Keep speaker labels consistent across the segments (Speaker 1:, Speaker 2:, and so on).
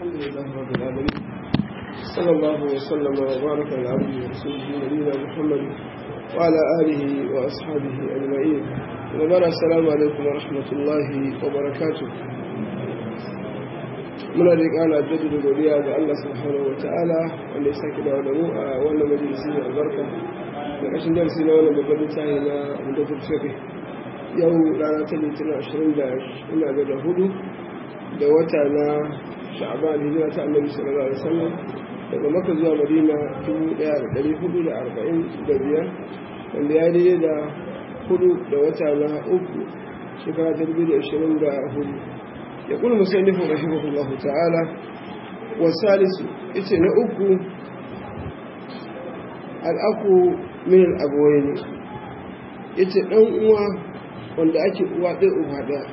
Speaker 1: الحمد لله رب العالمين صلى الله وسلم وبارك على عبده ورسوله نبينا محمد وعلى آله وأصحابه أجمعين. وبارك السلام عليكم ورحمة الله وبركاته. muna da ƙana jaddada godiya ga Allah subhanahu wa ta'ala wanda ya sake dawo da mu a wannan majalisi mai albarka da ƙashin darasi na wannan babban littafi na Umdatul Fiqh. Yau rana ta Litinin 24 da wata na Sha'ban hijira ta Annabi sallallahu alaihi wasallam daga Makka zuwa Madina 1445 wanda ya daidai da 4 da wata na 3 shekara 2024. يقول المصنف رحمه الله تعالى والثالث نأكو الأكو من الأبوين نوع wanda ake uwa ɗaya uba ɗaya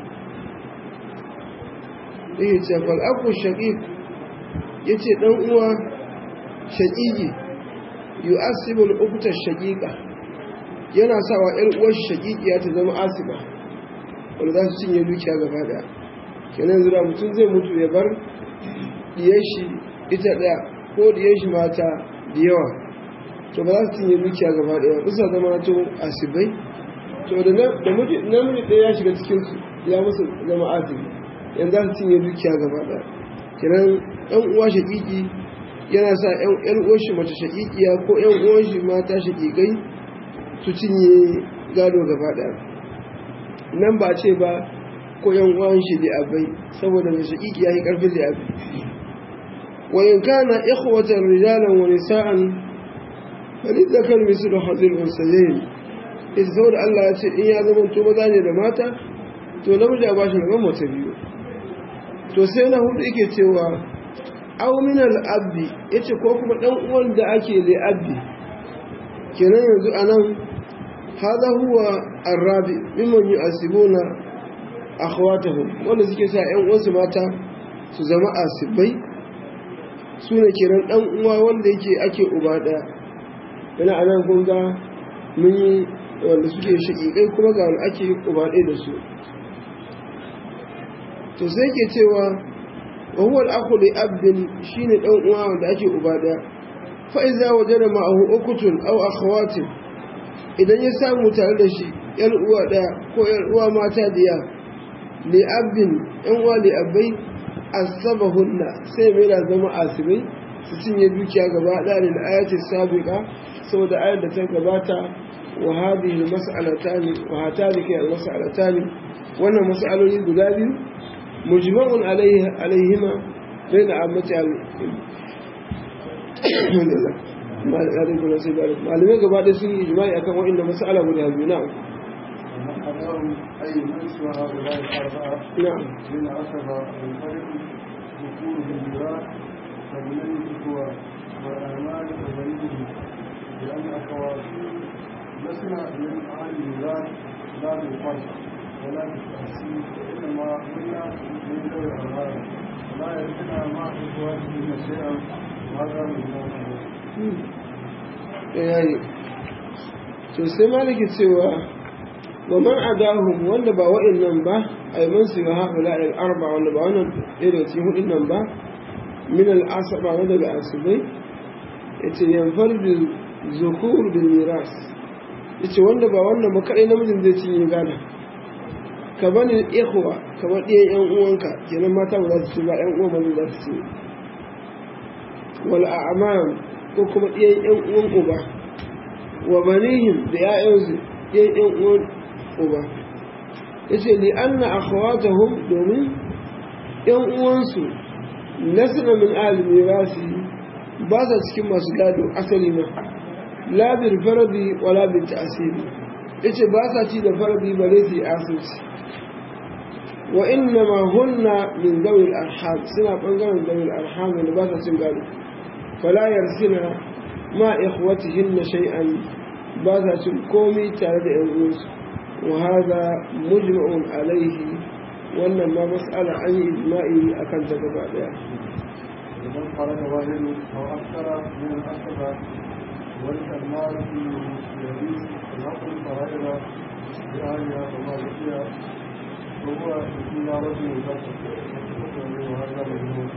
Speaker 1: yake ce fal'aku shaƙiƙ ya ce ɗan uwa shaƙiƙi yi asibin ukutar shaƙiƙa yana sawa ‘yar uwar shaƙiƙiya ta zama asiba wanda za su cinye dukiya gaba ɗaya kenan zira mutum zai mutu ya bar diyashi ita ɗaya ko diyashi mata da yawa to ba za su cinye dukiya gaba ɗaya bisa zama to asibai to da namiji ɗaya ya shiga cikinsu ya musu zama asibi yanzu za su cinye dukiya gaba ɗaya kenan ɗan uwa shaƙiƙi yana sa ‘yan uwan shi mace shaƙiƙiya ko ‘yan uwan shi mata shaƙiƙai su cinye gado gaba ɗaya nan ba ce ba ko yan uwan shi da abai saboda mai shaƙiƙi ya yi ƙarfin da abai wa in kana ikhwatan rijalan wa nisa'an falidhakar mislu hadhil unsayayn ita saboda Allah ya ce in ya zama to maza ne da mata to namiji a bashi rabon mata biyu. To sai na hudu yake cewa aw min al-abdi yace ko kuma dan uwan da ake li abdi kenan yanzu anan hada huwa ar-rabi mimman yu'asibuna akhwatahum wanda suke sa ƴan uwansu mata su zama asibai su ne kenan ɗan uwa wanda yake ake uba ɗaya yana anan gunga mun yi wanda suke shaƙiƙai kuma ga wanda ake uba ɗaya da su. To sai ke cewa wa huwa al-akhu li abdin shine ɗan uwa wanda ake uba ɗaya fa iza wajada ma'ahu ukutun aw akhawatin idan ya samu tare da shi ƴar uwa ɗaya ko ƴar uwa mata diya li'abin ‘yan wa li'abbai asabahunna sai mai da zama asibai su cinye dukiya gaba ɗaya da ayatul sabiqa saboda ayar da ta gabata wa hadhihi mas'alatani wa hatani kai mas'alatani wannan mas'aloli guda biyu mujma'un alaihima baina ammati malamai gaba ɗaya sun yi ijma'i akan wa'inda mas'ala guda biyu na'am.
Speaker 2: أي نفس هؤلاء الأربعة
Speaker 1: نعم
Speaker 2: من عصب الفرق ذكور بالميراث فبني الإخوة والأعمال وبنيه لأن أخواتهم لسنا من أهل الميراث لا بالفرق ولا بالتأسيس وإنما هن من ذوي الأربعة ولا يمكنها مع إخواتهن شيئا وهذا من الموضوع.
Speaker 1: يعني تسمى لك سوى ومن عداهم wanda ba wa'annan ba ay man siwa haula al-arba wanda ba wannan irin ci hudin nan ba min al-asaba wanda da asibai yace yanfardu zukur bil miras yace wanda ba wannan ba kai namijin zai cinye gada ka bani ikhwa kamar ɗiyan ƴan uwanka kenan mata ba za su ci ba ƴan uwan ba za su ci wal a'mam ko kuma ɗiyan ƴan uwan uba wa banihim da ƴaƴansu ɗiyan ƴan uwan uba yace li anna akhawatahum domin yan uwansu nasna min ahli mirasi ba sa cikin masu gado asali ma la bil faradi wala bil ta'sib yace ba sa ci da faradi bare su asirci wa inna ma hunna min dawi al arham suna bangaren dawi al arham da ba sa cin gado fala yarsina ma ikhwatihinna shay'an ba sa cin komai tare da yan uwansu وهذا مجمع عليه وانما مسألة عن إجماعي أكن تقبع بها
Speaker 2: ومن خرج واحد أو أكثر من الأسبة والكمال في الحديث النقل الفرائض بأهلها وما بقي وهو إلا رجل يبقى وهذا مجموع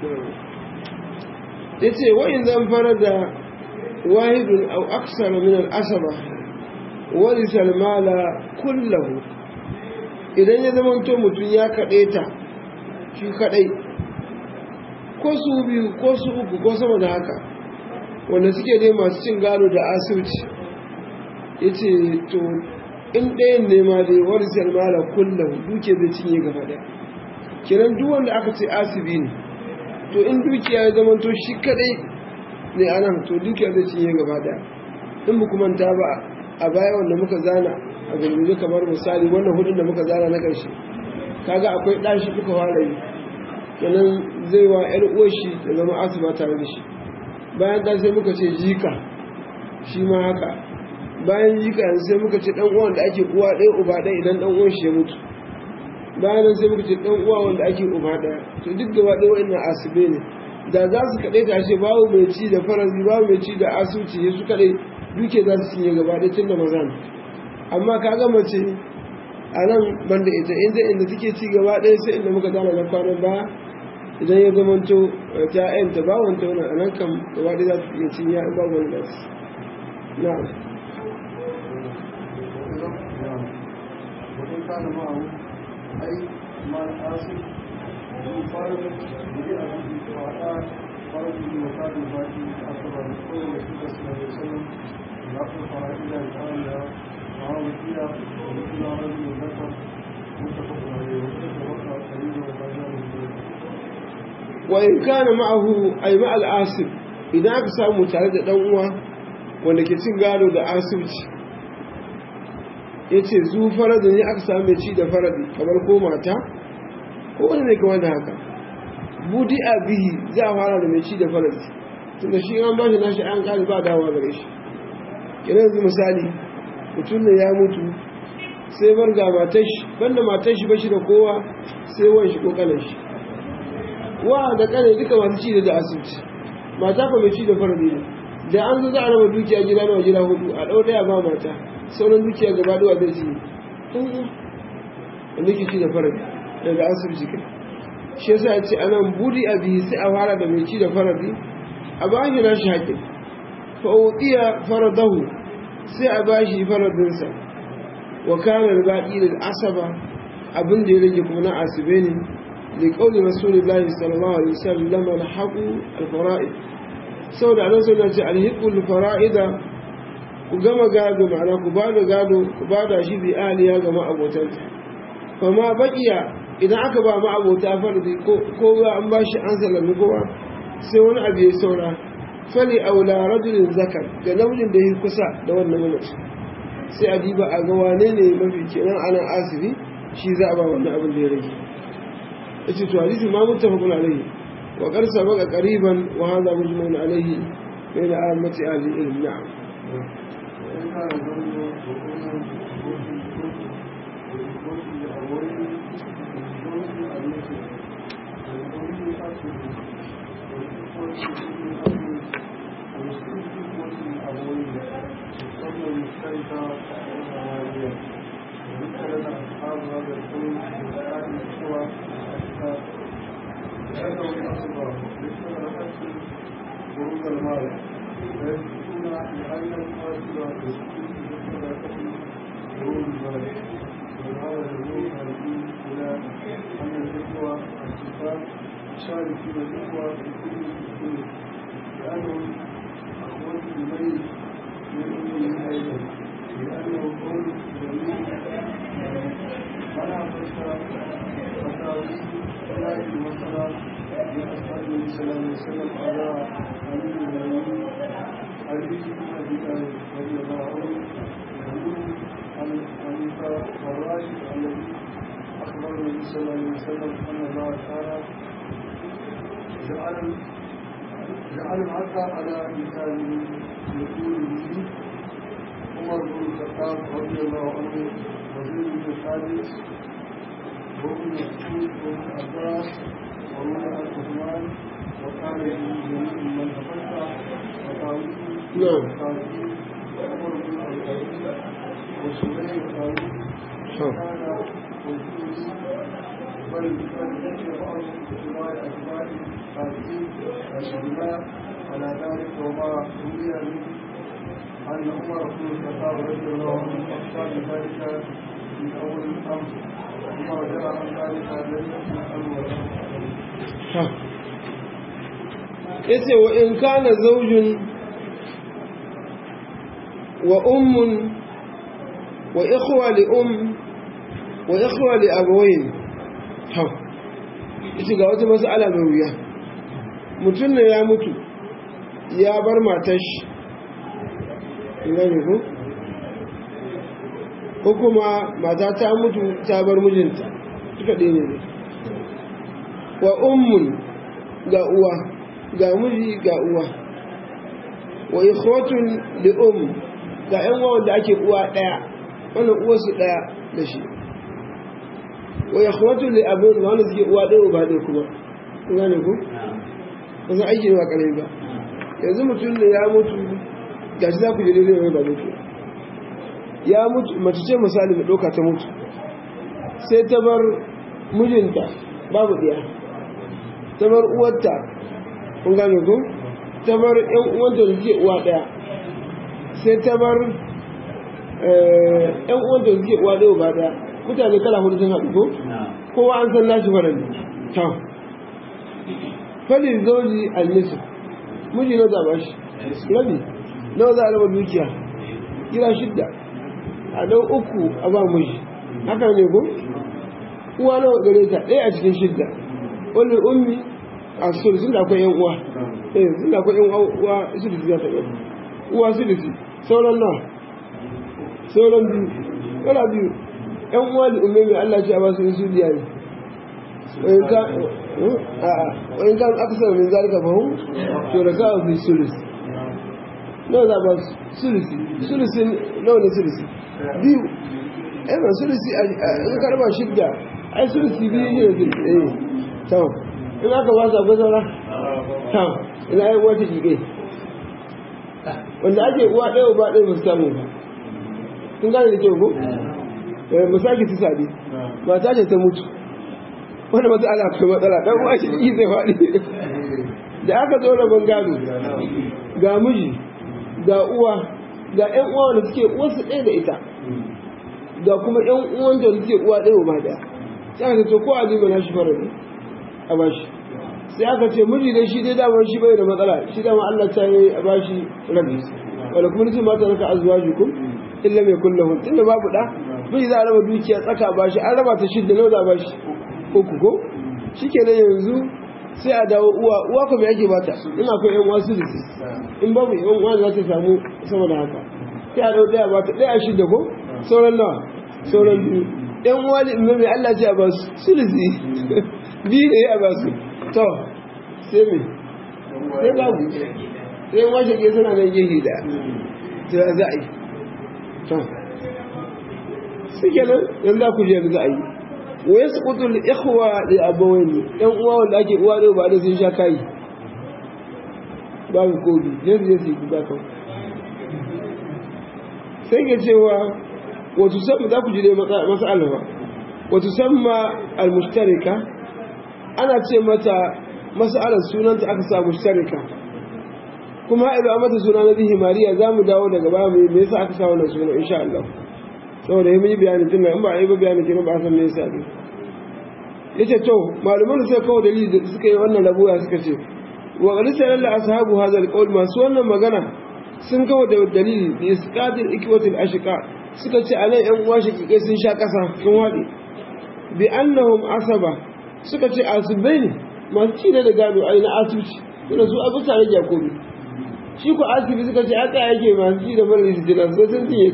Speaker 1: yace wa in zan fara da wahidun aw aksar min al-asaba warisa al-mala kullahu idan ya zama to mutum ya kaɗe ta shi kaɗai ko su biyu ko su uku ko sama da haka wanda suke dai masu cin gado da asirci yace to in ɗayan ne ma dai warisa al-mala kullahu duke zai cinye gaba ɗaya kiran duk wanda aka ce asibi ne to in dukiya ya zama to shi kadai ne anan to dukiya zai cinye gaba daya in ba kuma ta ba a baya wanda muka zana a gurguje kamar misali wannan hudun da muka zana na karshe kaga akwai ɗashi duka fara yi kenan zai wa ƴar uwar shi ta zama asiba tare da shi bayan ta sai muka ce jika shi ma haka bayan jika yanzu sai muka ce dan uwan da ake uwa ɗaya uba ɗaya idan dan uwan shi ya mutu bayan sai muka ce dan uwa wanda ake uba daya to duk gaba ɗaya wa'annan asibe ne da za su kaɗai ta ce babu mai ci da farazi babu mai ci da asuci ya su kaɗai duke za su cinye gaba ɗaya tun da maza ne amma ka ga mace a nan banda ita inda take ci gaba ɗaya sai inda muka zana na kwanan baya idan ya zamanto ta yanta bawanta wani a nan kam gaba ɗaya za su iya cinye in babu wani ɗansu na'am
Speaker 2: أي ما الحاصل من فرض بأبيه وعطاء فرض بمكان الباقي أصبر الرسول صلى الله عليه وسلم يأخذ فرائض الآلهة معه فيها ومثل رجل ذكر متفق عليه وتوقع قليلا وبيان
Speaker 1: وإن كان معه أي مع العاصب إذا أكسى متعدد أنواع wanda ke cin gado da asibiti ya ce zu faradin ne aka sami mai ci da faradi kamar ko mata ko wani mai kamar da haka budi a bihi za a fara da mai ci da faradi tunda shi an ba shi nashi an kari ba dawa gare shi kira yanzu misali mutum ne ya mutu sai bar ga matashi banda matashi ba shi da kowa sai wan shi ko kanan shi wa da kane duka masu ci da asibiti mata ko mai ci da faradi ne da an zo za a raba dukiya gida nawa gida hudu a ɗau ɗaya ba mata sauran dukiya gaba da wadda ce wanda ke ci da faradi daga asibiti kai shi yasa ya ce anan budi a bihi sai a fara da mai ci da faradi a ba shi nashi haƙin fa'uɗiya faradahu sai a ba shi faradinsa wa kanar baƙi da asaba abin da ya rage kuma na asibe ne da ƙaunin rasulullahi sallallahu alaihi wasallam alhaqu alfara'id saboda anan sai na ce alhiqul fara'ida ku gama gado ma'ana ku bada gado ku bada shi bi aliya ga ma'abotanta fa ma baqiya idan aka ba ma'abota fardi ko ga an bashi an sallami kowa sai wani abu ya saura fali aula rajulin zakar ga namijin da yake kusa da wannan mamaci sai a diba a ga wane ne mafi kenan ana asibi shi za a ba wannan abin da ya rage yace to hadisi ma muttafaqun alaihi wa qad sabaqa qariban wa hadha mujmaun alaihi bayna ammati ahli ilm na'am
Speaker 2: شاركين الإخوة في كل الدين لأنهم أخوات الميت من أمه أيضا لأنه قول جميل منع فتاوي ثلاث مثلا من أصحاب النبي صلى الله عليه وسلم على أمير المؤمنين علي بن أبي طالب رضي الله عنه يقول عن الخليفة الراشد الذي أخبر النبي صلى الله عليه وسلم أن الله تعالى جعل العطا على مثاله يقول به عمر بن الخطاب رضي الله عنه وزيد بن الحارث وابن مسعود وابن عباس وروي عن عثمان وقال جميع من تفتح وطاووس وطاووس وعمر بن الخطاب وسليم وطاووس وكان والكوس بل بعض اتباع أتباع الإجماع على ذلك وما روي أن عمر بن الخطاب رضي الله عنه أفتى بذلك في أول الأمر ثم رجع عن ذلك ليلة الأول.
Speaker 1: yace wa in kana zaujun wa ummun wa ikhwa li wa ikhwa li abawayn yace ga wata mas'ala mai wuya mutum ne ya mutu ya bar matar shi gane ko kuma mata ta mutu ta bar mijinta duka ɗaya ne wa ummun ga uwa ga miji ga uwa wa ikhwatun li ga ƴan uwa wanda ake uwa ɗaya wannan uwa su ɗaya da shi wa ikhwatun li abun wanda suke uwa ɗaya uba ɗaya kuma gane ko ba aiki ne ba ƙarami ba yanzu mutum ne ya mutu ga shi za ku jere zai ba mutu ya mutu mace ce misali mai ɗauka ta mutu sai ta bar mijinta babu ɗiya ta bar uwarta kun gane ku ta bar ƴan uwanta da suke uwa ɗaya sai ta bar ƴan uwanta da suke uwa ɗaya ba ɗaya mutane kala hudu sun haɗu ko kowa an san nashi faran ta falin zauji al-nisr miji na zaba shi rabi nawa za a raba dukiya kira shidda a ɗau uku a ba miji haka ne ko uwa nawa gare ta ɗaya a cikin shidda wani ummi a sulusun da akwai yan uwa sun da akwai yan uwa sulusi za ta ɗau uwa sulusi sauran nawa sauran biyu wala biyu yan uwa da ummi mai Allah ce a ba su su biya ne وإن كان أكثر من ذلك فهم شركاء في الثلث نوع ذا بس ثلثي نوع ثلثي بيو أما ثلثي إذا كان ما شدة أي ثلثي بيو ثلثي إيه تمام إن أكا واسع بزرة تمام إن أي واسع جيكي wanda ake uwa ɗaya ba ɗaya ba su samu ba kun gane da kyau ko? misali ta sabi mata ce ta mutu wanda matsala akwai matsala ɗan uwa shi ɗi zai faɗi da aka zo rabon gado ga miji ga uwa ga ƴan uwa wanda suke uwarsu ɗaya da ita ga kuma ƴan uwan da suke uwa ɗaya ba ɗaya sai aka ce ko azima na shi farari a bashi sai aka ce miji dai shi dai damar shi bai da matsala shi dama Allah ta yi a bashi rabi wala kuma nufin mata naka azwajukum illa mai kullahun tunda babu ɗa miji za a raba dukiya tsaka bashi an raba ta shidda nawa za a bashi uku ko shi ke nan yanzu sai a dawo uwa kuma yake bata ina akwai yan wasu da su in babu yan uwa za ta samu sama da haka sai a dawo ɗaya bata ɗaya shida ko sauran nawa sauran biyu yan uwa da imam mai Allah ce a ba su sulusi biyu ne a ba su to sai me sai babu sai yan washe ke suna nan gehe da to ya za a yi to shi ke nan yanzu za ku je yanzu za a yi wa ya sukutu ikhwa da abawani ɗan uwa wanda ake uwa da ba da sun sha kayi babu kobi yanzu ya su ba kan sai ke cewa wato samma za ku ji dai mas'ala ba wato samma al-mushtarika ana ce mata mas'alar sunanta aka sa mushtarika kuma idan a mata suna na zihimariya za mu dawo daga baya me yasa aka sa wannan suna insha Allah saboda yi yi bayanin tun in ba a yi ba bayanin kenan ba a san me yasa ne yace to malaman da suka kawo dalili da suka yi wannan rabuwa suka ce wa qalisa lalla ashabu hadha alqawl masu wannan magana sun kawo da dalili bi isqatil ikwatil ashqa suka ce alai yan uwa shakikai sun sha kasa sun wade bi annahum asaba suka ce asibai ne masu ci da gado ai na asuci suna su abu tare da kobi shi ku asibi suka ce aka yake masu ci da mara su jira sai sun cinye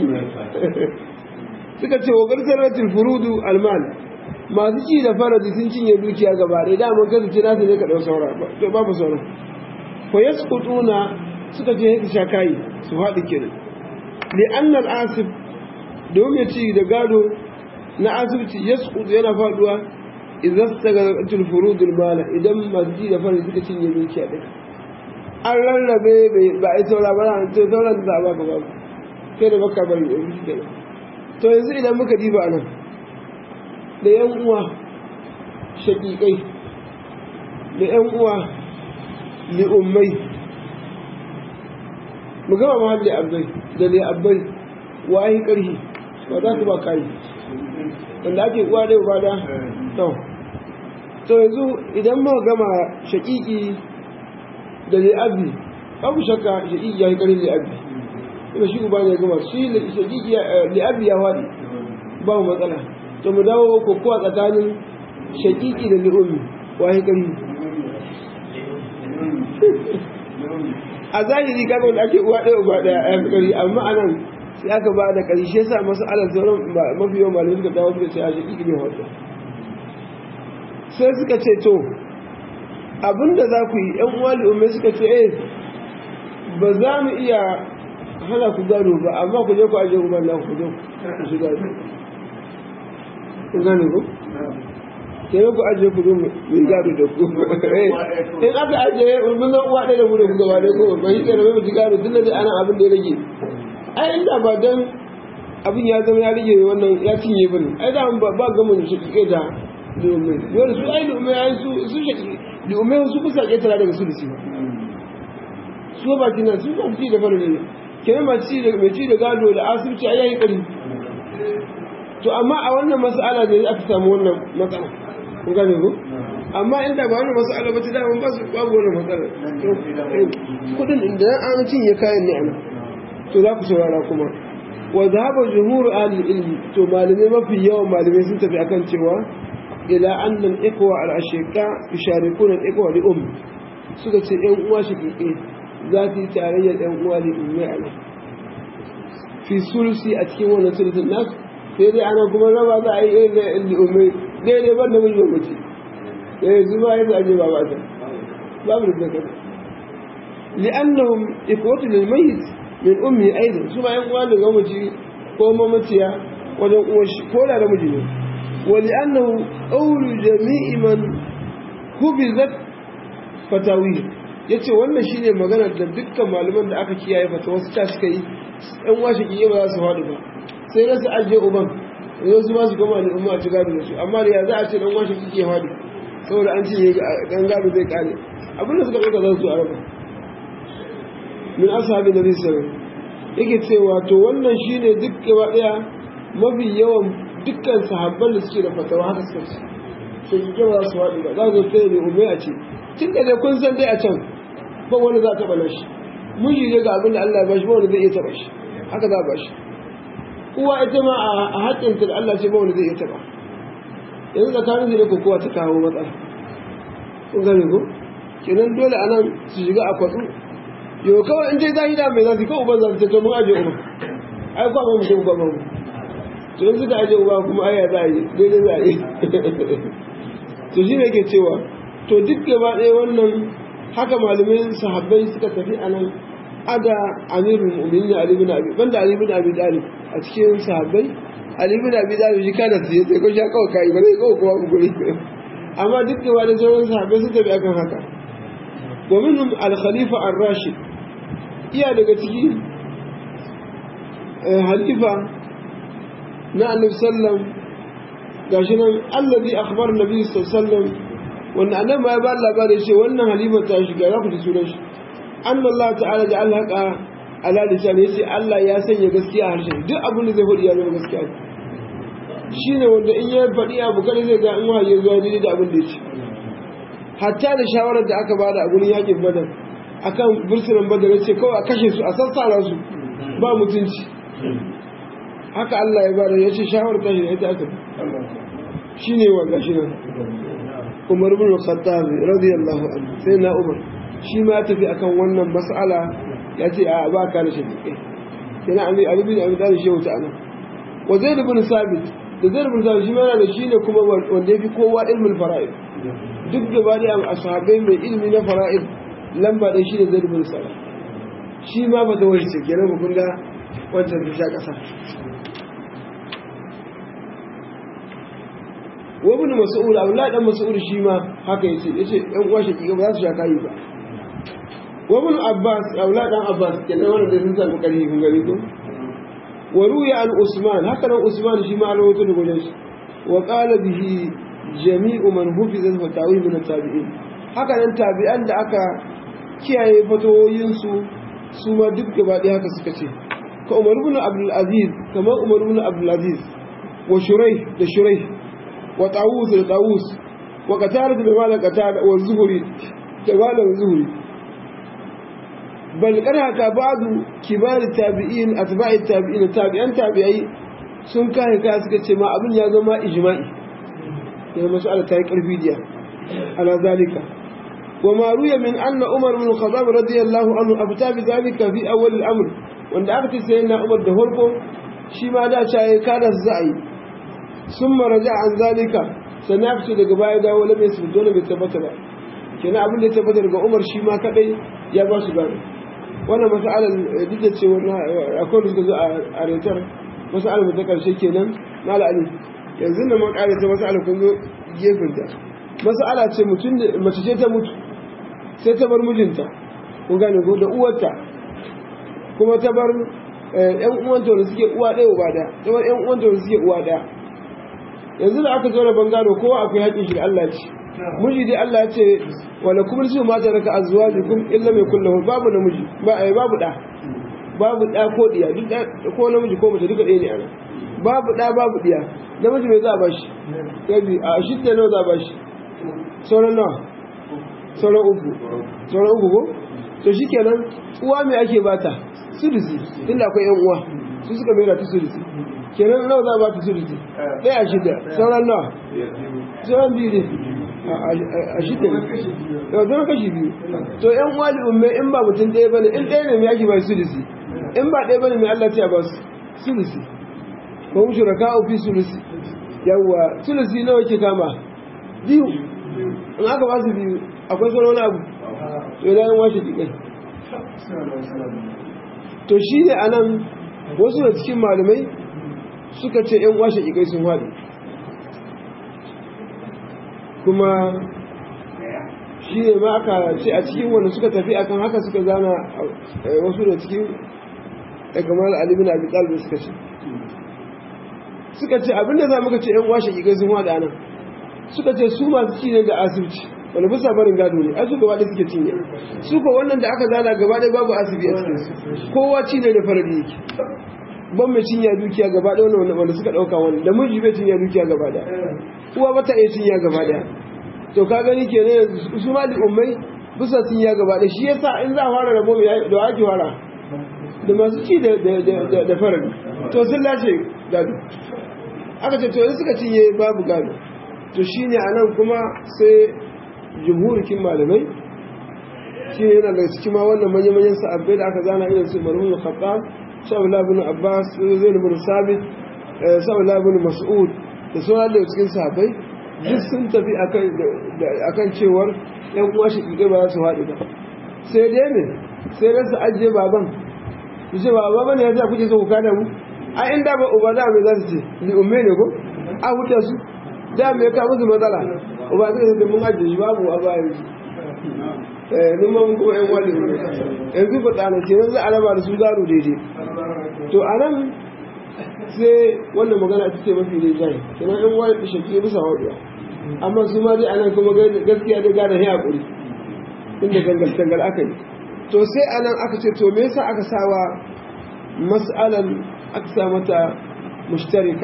Speaker 1: suka ce wa garsaratul furudu almal masu ci da faradi sun cinye dukiya gaba ɗaya damar kasu ce nasu ne ka ɗau saura to babu saura ko ya sukutuna suka ce su sha kayi su haɗi kenan li annal asib domin ya ci da gado na asibiti ya sukutu yana faɗuwa idan su daga ƙarfin furudul mala idan masu ci da faradi suka cinye dukiya ɗaya an rarrabe ba a yi saura ba na to sauran da ba ka babu kai da baka bari da shi kenan to yanzu idan muka diba nan da yan uwa shaƙiƙai da yan uwa li ummai mu gama ma li abbai da li abbai wahi karhi ba za su ba kai wanda ake uwa da uba da to yanzu idan mu gama shaqiqi da li abbi babu shakka shaqiqi ya yi karhi li abbi kuma shi uba ne gama shi shaqiqi li abbi ya wadi ba matsala to mu dawo kokowa tsakanin shaqiqi da li ummi wahi karhi a zahiri kaga wanda ake uwa ɗaya uba ɗaya a kari amma anan sai aka ba da ƙarshe sa masu alar sauran mafi yawan malamai suka dawo suka ce a shi ƙiƙi ne wata sai suka ce to abinda za ku yi ‘yan uwa li'ummai suka ce ba za mu iya hana ku gado ba amma ku je ku ajiye umar na ku je ku shiga ku gane ku kenan ku ajiye ku zo mu gado da ku in aka ajiye mun zan uwa ɗaya da mu da ku gaba ɗaya ko ba shi kenan mai mu gado tun da dai ana abin da ya rage ai inda ba dan abin ya zama ya rage wannan ya cinye bane ai da ba gama shi kai da lumai dole su ai lumai ai su shi lumai su kusa ke tara daga su da su ba kina su ba ci da farko kenan ba ci da mai ci da gado da asibiti ai yayi kari to amma a wannan mas'ala ne aka samu wannan matsala kun gane ko amma inda ba wannan mas'ala ba ta da ba su babu wannan matsala kudin inda an cinye kayan ne ana to za ku saurara kuma wa dhahaba jumhur ahli ilmi to malamai mafi yawan malamai sun tafi akan cewa ila anna al-ikhwa al-ashiqa yusharikuna al-ikhwa li ummi suka ce ɗan uwa shaqiqi za su yi tarayyar ɗan uwa li ummi ala fi sulsi a cikin wannan sulsin nas sai dai ana kuma raba za a yi irin li ummi daidai ban da mun yi mace zuba yadda ake ba ba ta babu da kada li'annahum ikhwatu lil mayyit min ummi aidan su ma yan uwa da mamaci ko mamaciya wajen uwar shi ko da namiji ne wa li'annahu qawlu jami'i man hubizat fatawi yace wannan shine magana da dukkan malaman da aka kiyaye fatawa su ta suka yi yan uwa shi kiyaye ba za su faɗi ba sai da su ajiye uban yanzu su ba su gama da umma a ci gado da su amma da ya za a ce dan uwa shi kiyaye faɗi saboda an ce dan gado zai kare abin da suka ɗauka za su a raba min ashabi nabi sallallahu yake cewa to wannan shine duk gaba daya mafi yawan dukkan sahabban da suke da fatawa haka suka ce sai kike ba su wadi ba za su sai ne umai a ce tun da kun san dai a can ba wani za ta bala shi mun shi ga abin da Allah ya bashi ba wani zai iya taba shi haka za ba shi uwa ita ma a haƙƙin ta da Allah ce ba wani zai iya taba yanzu tsakanin da ko kowa ta kawo matsala kun gane ko kenan dole anan su shiga a kwatsu yau kawai in dai zahida mai zafi kawai uban zafi to mun aje uba ai kwa ba mu ko ba mu to yanzu da aje uba kuma ai ya za yi daidai za yi to shi ne yake cewa to duk gaba ɗaya wannan haka malamai sahabbai suka tafi anan ada amirul mu'minin Ali ibn Abi banda Ali ibn Abi Talib a cikin sahabbai Ali ibn Abi Talib shi kana sai ko sha kawai kai ba zai kawai kuma guri amma duk gaba da sauran sahabbai suka tafi akan haka wa minhum al-khalifa ar-rashid iya daga ciki halifa na annabi sallam gashi nan allazi akhbara nabi sallam wannan annabi ya ba labarin ce wannan halifa ta shiga za ku ji sunan shi anna Allah ta'ala ja'al haqa ala lisan yace Allah ya sanya gaskiya a harshen duk abin da zai faɗi ya zama gaskiya shine wanda in ya faɗi abu kada zai ga in wahayi zuwa daidai da abin da yake hatta da shawarar da aka bada a gurin yakin badar akan bursunan badar ce kawai a kashe su a sassara su ba mutunci haka Allah ya bada ya ce shawarar tashi da ita aka shi ne wanda shi nan Umar bin Khattab radiyallahu anhu sai na Umar shi ma ya tafi akan wannan mas'ala ya ce a ba ka da shi kina Ali bin Abi Talib shehu ta'ala wa Zaid bin Sabit da Zaid bin Sabit shi ma yana da shi ne kuma wanda yafi kowa ilmul fara'id duk gaba da ashabai mai ilmi na fara'id lamba ɗaya shi ne zai rubin sara shi ma ba ta wani ce kenan ba kun ga wancan ta sha ƙasa wabin mas'ul abdullahi dan mas'ul shi ma haka yace ɗan uwa shi ba za su sha kayi ba wabin abbas abdullahi dan abbas kenan wannan da sun samu ƙarfi kun gani ko wa ruya an usman haka nan usman shi ma rawaito da gurin shi wa qala bihi jami'u man hufiza fatawi min at-tabi'in haka nan tabi'an da aka kiyaye fatawoyinsu su ma duk gaba ɗaya haka suka ce ka Umar ibn Abdul Aziz kamar Umar ibn Abdul Aziz wa Shurai da Shurai wa Tawus da Tawus wa Qatada da Malam Qatada wa Zuhri da Malam Zuhri bal karhaka ba'du kibar tabi'in atba'i tabi'in tabi'an tabi'ai sun kai ka suka ce ma abin ya zama ijma'i yana mas'ala ta yi karfi diya ala zalika wa ma ruya min anna Umar ibn Khattab radiyallahu anhu abta bi zalika fi awwal al-amr wanda aka ce sayyidina Umar da farko shi ma da cha yayi kada za'i summa raja'a an zalika sannan aka ce daga baya dawo lamai su dole bai tabbata ba kenan abin da ya tabbata daga Umar shi ma kadai ya ba su gado wannan mas'alar duk da cewa akwai da suka zo a rentar mas'alar mu ta karshe kenan mala ali yanzu da mun kare ta mas'alar kun zo gefen ta mas'ala ce mutum da mace ce ta mutu sai ta bar mijinta kun gane ko da uwarta kuma ta bar ƴan uwanta da suke uwa ɗaya uba ɗaya ta bar ƴan uwanta da suke uwa ɗaya yanzu da aka zo da bangaro kowa akwai haƙin shi da Allah ce miji dai Allah ce wala kuma su mata raka azwajukum illa mai kullahu babu namiji babu da babu da ko diya duk ko namiji ko mace duka ɗaya ne ana babu da babu diya namiji mai za a bashi yabi a shidda nawa za a bashi sauran nawa sauran uku ko to shikenan uwa mai ake bata sudusi inda akwai yan uwa su suka mera ta sudusi kenan nawa za a bata sudusi ɗaya a shidda sauran nawa sauran biyu ne a shidda ne yau zama kashi biyu to yan uwa da umme in ba mutum ɗaya bane in ɗaya ne mai ake ba sudusi in ba ɗaya bane mai Allah ta ba su sudusi ko mu shuraka fi sudusi yawwa sudusi nawa ke kama biyu in aka ba su biyu akwai sauran wani abu to yana yin washe dikai to shi ne a nan wasu da cikin malamai suka ce yan washe dikai sun haɗu kuma shi ne ma aka ce a cikin wanda suka tafi akan haka suka zana wasu da cikin kamar alibin abi talib suka ce abinda za muka ce yan washe dikai sun haɗu a nan suka ce su masu ci ne da asibiti wani bisa barin gado ne a su gaba da suke cinye su ko wannan da aka zana gaba da babu asibi a cikin su kowa ci ne da faradi yake ban mai cinya dukiya gaba da wanda suka dauka wani da miji bai cinya dukiya gaba da uwa ba ta iya cinya gaba da to ka gani kenan su ma da ummai bisa cinya gaba da shi yasa in za a fara rabo da ake fara da masu ci da faradi to sun lashe gado aka ce to in suka cinye babu gado to shi ne a nan kuma sai jumhurikin malamai shi ne yana da cikin ma wannan manya-manyan sa'abbai da aka zana irin su marhum khattab sa'ullah ibn abbas zaid ibn sabit sa'ullah ibn mas'ud da sauran da cikin sahabbai duk sun tafi akan cewar yan uwa shi kike ba su haɗu ba sai dai ne sai da su ajiye baban su ce baba ne ya sa kuke so ku kada mu a inda ba uba da mai za su ce li umme ne ko a huta su da me ka musu matsala uba zai da mun ajiye shi babu a bayan shi mun kuma yan wali ne yanzu ba tsana ce yanzu a raba da su zaro daidai to a nan sai wannan magana ita ce mafi rinjaye kenan yan wali da shakki bisa haɗuwa amma su ma dai a nan kuma gaskiya dai gane ya haƙuri inda gangal aka yi to sai a nan aka ce to me yasa aka sawa mas'alan aka sa mata mushtarika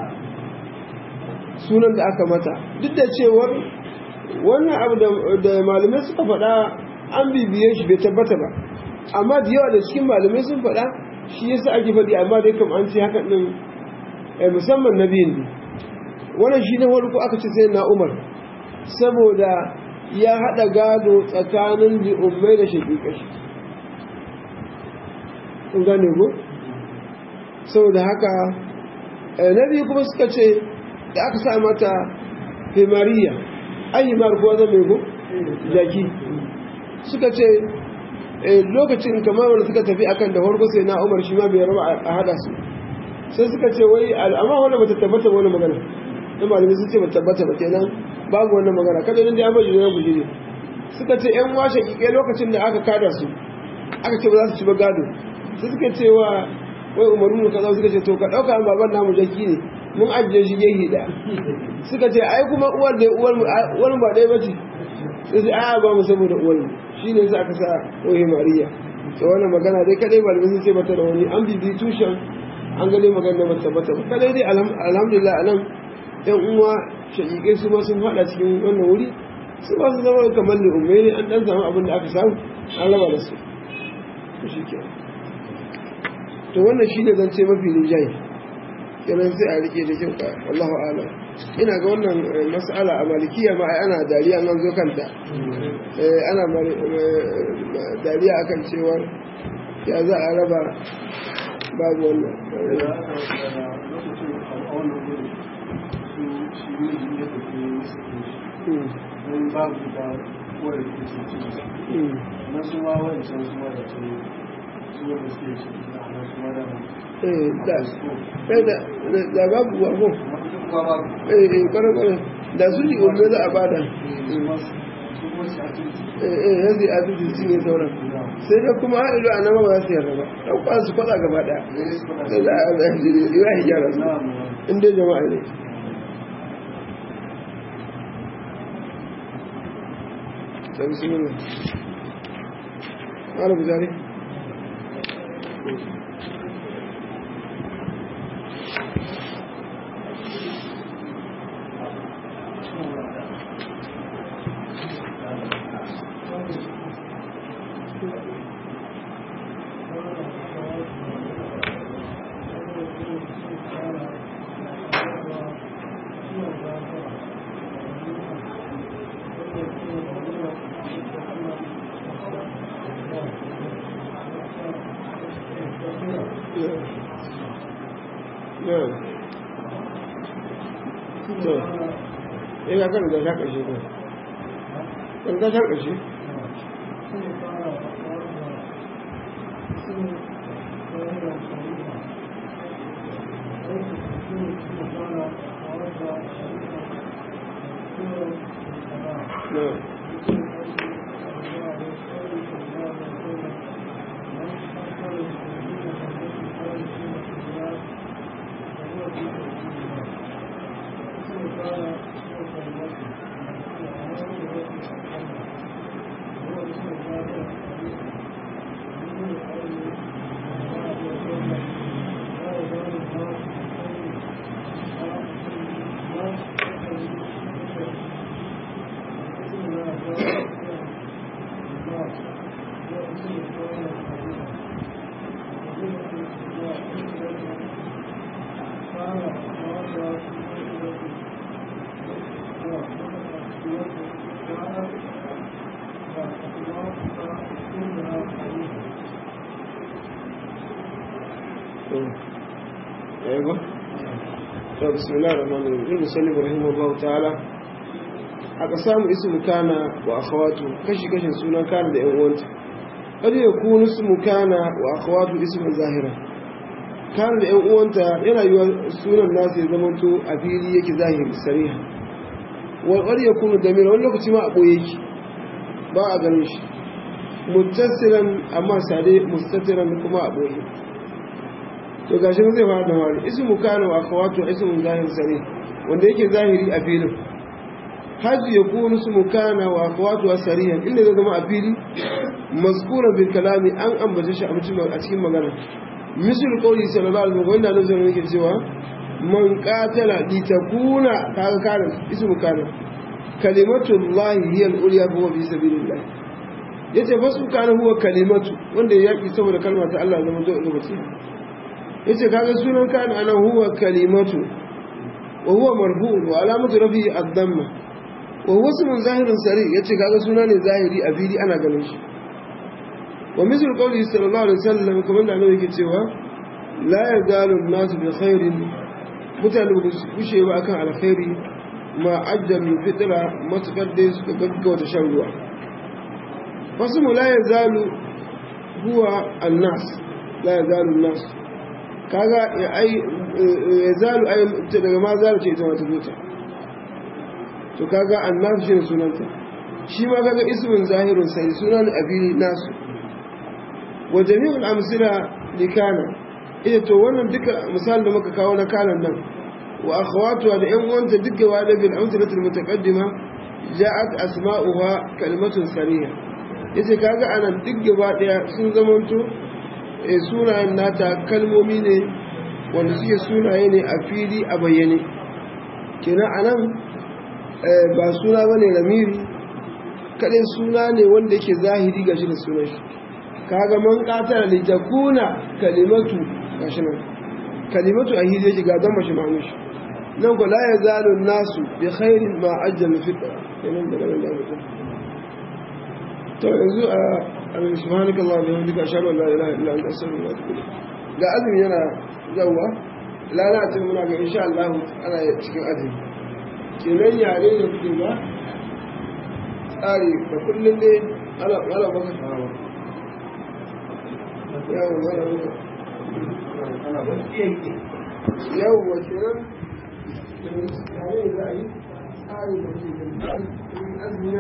Speaker 1: sunan da aka mata duk da cewar wannan abu da malamai suka faɗa an bibiye shi bai tabbata ba amma da yawa da cikin malamai sun faɗa shi yasa ake faɗi amma dai kam an ce haka ɗin musamman na biyun ne wannan shi na farko aka ce sai na umar saboda ya haɗa gado tsakanin li'ummai da shaƙiƙai kun gane ko saboda haka na biyu kuma suka ce da aka sa mata himariya ai himar kuwa zama ko jaki suka ce lokacin kamar wanda suka tafi akan da farko sai na umar shi ma bai raba a hada su sai suka ce wai amma wanda bata tabbata wani magana da malamai sun ce bata tabbata ba kenan babu wannan magana kada nan da ya bayyana na guje ne suka ce yan washe kike lokacin da aka kada su aka ce ba za su ci ba gado sai suka ce wa wai umaru kaza suka ce to ka dauka baban namu jaki ne mun ajiye shi gehe da suka ce ai kuma uwar da uwar ba ɗaya bace sai ai ba mu saboda uwar mu shi ne za ka sa wai mariya to wannan magana dai kadai ba da sun ce bata da wani an bibi tushen an gane magana ba tabbata ba kadai dai alhamdulillah anan yan uwa shaƙiƙai su ma sun faɗa cikin wannan wuri su ba su zama kamar da umai ne an ɗan samu abin da aka samu an raba da su to shi ke to wannan shi ne zance mafi rinjaye kenan sai a rike da kyau ka Allahu a'lam ina ga wannan mas'ala a malikiya ma ana dariya nan zo kanta ana dariya akan cewa ya za a raba babu wannan
Speaker 2: babu da wadda ke cikin na su ma wancan su wadda ce su wadda suke cikin na su wadda
Speaker 1: da babu wabo kwanan da su ji umarni za a bada yanzu a fi jinsi ne sauran sai da kuma haɗu a nama ba su yarda ba ɗauka su faɗa gaba ɗaya sai da a zai jiri ya yi gyara su inda jama'a ne ta bismillah ana buzari ina kan da ta ƙarshe ko kan da ta ƙarshe ايوه طيب بسم الله الرحمن الرحيم المصنف رحمه الله تعالى أقسام اسم كان وأخواته كشي سنة كان لأنوانت قد يكون اسم كان وأخواته اسم ظاهرة كان لأنوانت يلا سنة الناس يزمنتو أفيلي يكي ظاهر السريح وقد يكون الدمير ولا كتما أبويك باع غنيش متصلا أما سعدي مستترا كما أبويك to gashi zai fara da wani ismu kana wa akhawatu ismun zahir sari wanda yake zahiri a filin haji yakunu ismu kana wa akhawatu sariyan inda zai zama a fili mazkura bil kalami an ambace shi a cikin magana misal qawli sallallahu alaihi wasallam wanda nan yake cewa man qatala li takuna kaga kana ismu kana kalimatullahi hiya al-ulya huwa fi sabilillah yace basu kana huwa kalimatu wanda ya yaki saboda kalmar ta Allah zama zo lokaci yace kaga sunan kana ana huwa kalimatu wa huwa marfu' wa alamatu rafi ad-damma wa huwa ismun zahirun sari yace kaga suna ne zahiri a fili ana ganin shi wa misal qawli sallallahu alaihi wasallam kamar da Allah yake cewa la yazalu an-nasu bi khairin mutane ba su kushe ba akan alkhairi ma ajjalu fitra matakadde suka gaggauta shan ruwa fasmu la yazalu huwa an-nas la yazalu an-nas kaga ai yazalu ai daga ma zalu ce ita wata zuta to kaga an-nas shi sunanta shi ma kaga ismun zahirun sai sunan abi nasu wa jami'ul amsila likana to wannan duka misalin da muka kawo na kanan nan wa akhawatuha da yan uwanta duka wa da bil amsalatul mutaqaddima ja'at asma'uha kalimatun sariha ya ce kaga anan duk gaba ɗaya sun zamanto sunayen nata kalmomi ne wanda suke sunaye ne a fili a bayyane kenan anan ba suna bane lamiri kadai suna ne wanda yake zahiri gashi da sunan shi kaga man qatala li takuna kalimatu gashi nan kalimatu a hili yake ga dan mashi ma'amushi nan ko la yazalu nasu bi khairin ma ajjal fitra kenan da nan da mutum to yanzu a subhanakallah wa bihamdika ashhadu an la ilaha illa anta astaghfiruka wa atubu ilayk da azumi yana zawwa lalacin muna ga insha Allah ana cikin azumi kenan yare da kuke ba tsari da kullum ne ana maka kawo yawon wani yawon wace nan da yare da a yi tsari da kuke azumi